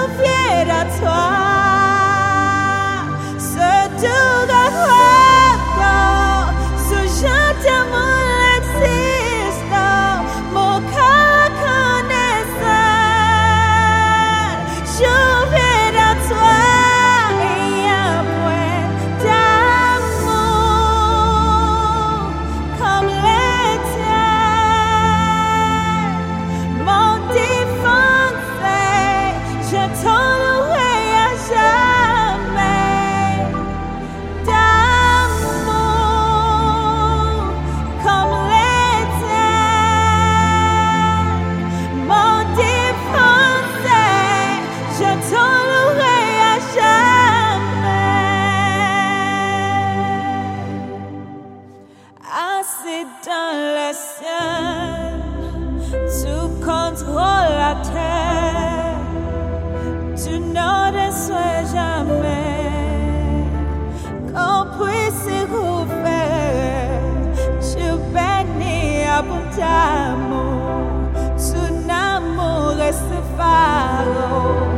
fier à toi. Ce doux roi, ce gentil amour existe, mon cœur connaissant. Je fier à toi et un point d'amour comme les tiens. Mon défoncé, je t'en louerai à jamais. D'amour comme les tiens. Mon défoncé, je t'en louerai à jamais. Assis dans le ciel, tu contrôles la terre, tu n'en déçois jamais. Qu'on puisse rouvrir, tu bénis à bon d'amour, ton amour reste phare.